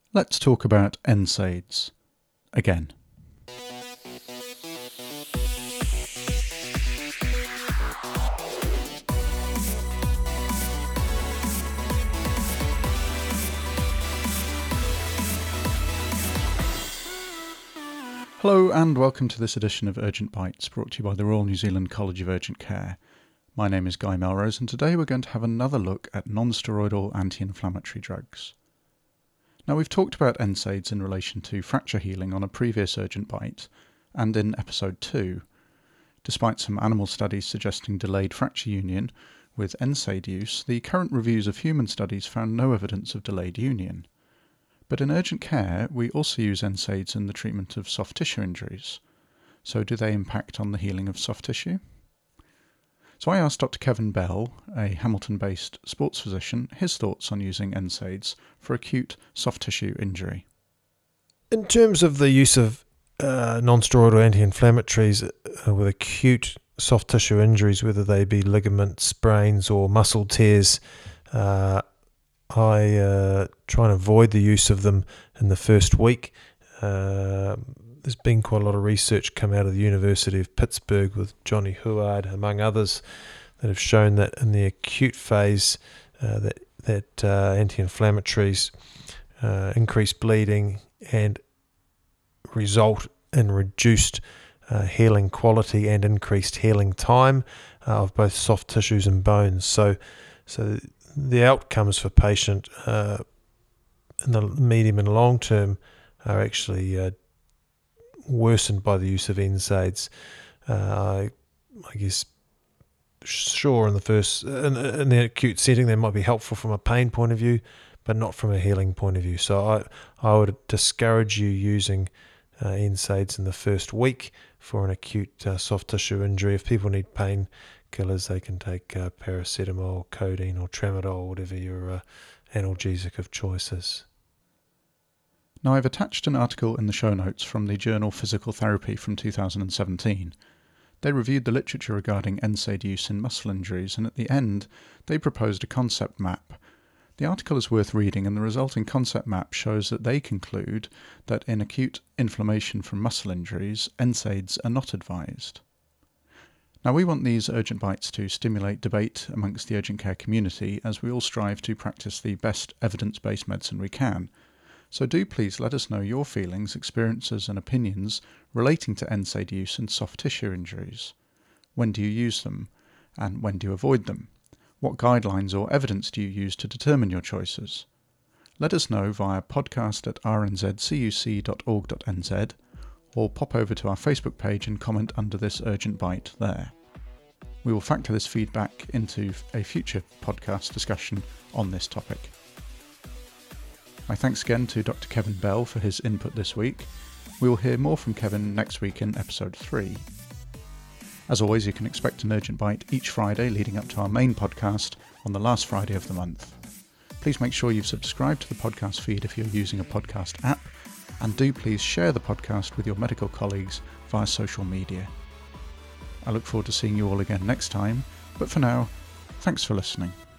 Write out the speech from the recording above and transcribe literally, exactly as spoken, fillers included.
Let's talk about N SAIDs again. Hello and welcome to this edition of Urgent Bites, brought to you by the Royal New Zealand College of Urgent Care. My name is Guy Melrose, and today we're going to have another look at non-steroidal anti-inflammatory drugs. Now, we've talked about N SAIDs in relation to fracture healing on a previous Urgent Bite and in episode two. Despite some animal studies suggesting delayed fracture union with N SAID use, the current reviews of human studies found no evidence of delayed union. But in urgent care, we also use N SAIDs in the treatment of soft tissue injuries. So do they impact on the healing of soft tissue? So I asked Doctor Kevin Bell, a Hamilton-based sports physician, his thoughts on using N SAIDs for acute soft tissue injury. In terms of the use of uh, non-steroidal anti-inflammatories uh, with acute soft tissue injuries, whether they be ligament sprains or muscle tears, uh, I uh, try and avoid the use of them in the first week. Uh, there's been quite a lot of research come out of the University of Pittsburgh with Johnny Huard, among others, that have shown that in the acute phase uh, that, that uh, anti-inflammatories uh, increase bleeding and result in reduced uh, healing quality and increased healing time uh, of both soft tissues and bones. So, so the outcomes for patient uh, in the medium and long term are actually uh, worsened by the use of N SAIDs. Uh, I, I guess, sure, in the first, in, in the acute setting, they might be helpful from a pain point of view, but not from a healing point of view. So I, I would discourage you using uh, N SAIDs in the first week for an acute uh, soft tissue injury. If people need pain killers, they can take uh, paracetamol, codeine or tramadol, whatever your uh, analgesic of choice is. Now, I've attached an article in the show notes from the journal Physical Therapy from two thousand seventeen. They reviewed the literature regarding N SAID use in muscle injuries, and at the end they proposed a concept map. The article is worth reading, and the resulting concept map shows that they conclude that in acute inflammation from muscle injuries, N SAIDs are not advised. Now, we want these Urgent Bites to stimulate debate amongst the urgent care community as we all strive to practice the best evidence-based medicine we can. So do please let us know your feelings, experiences and opinions relating to N SAID use in soft tissue injuries. When do you use them? And when do you avoid them? What guidelines or evidence do you use to determine your choices? Let us know via podcast at r n z c u c dot org dot n z or pop over to our Facebook page and comment under this Urgent Bite there. We will factor this feedback into a future podcast discussion on this topic. My thanks again to Doctor Kevin Bell for his input this week. We will hear more from Kevin next week in episode three. As always, you can expect an Urgent Bite each Friday leading up to our main podcast on the last Friday of the month. Please make sure you've subscribed to the podcast feed if you're using a podcast app, and do please share the podcast with your medical colleagues via social media. I look forward to seeing you all again next time, but for now, thanks for listening.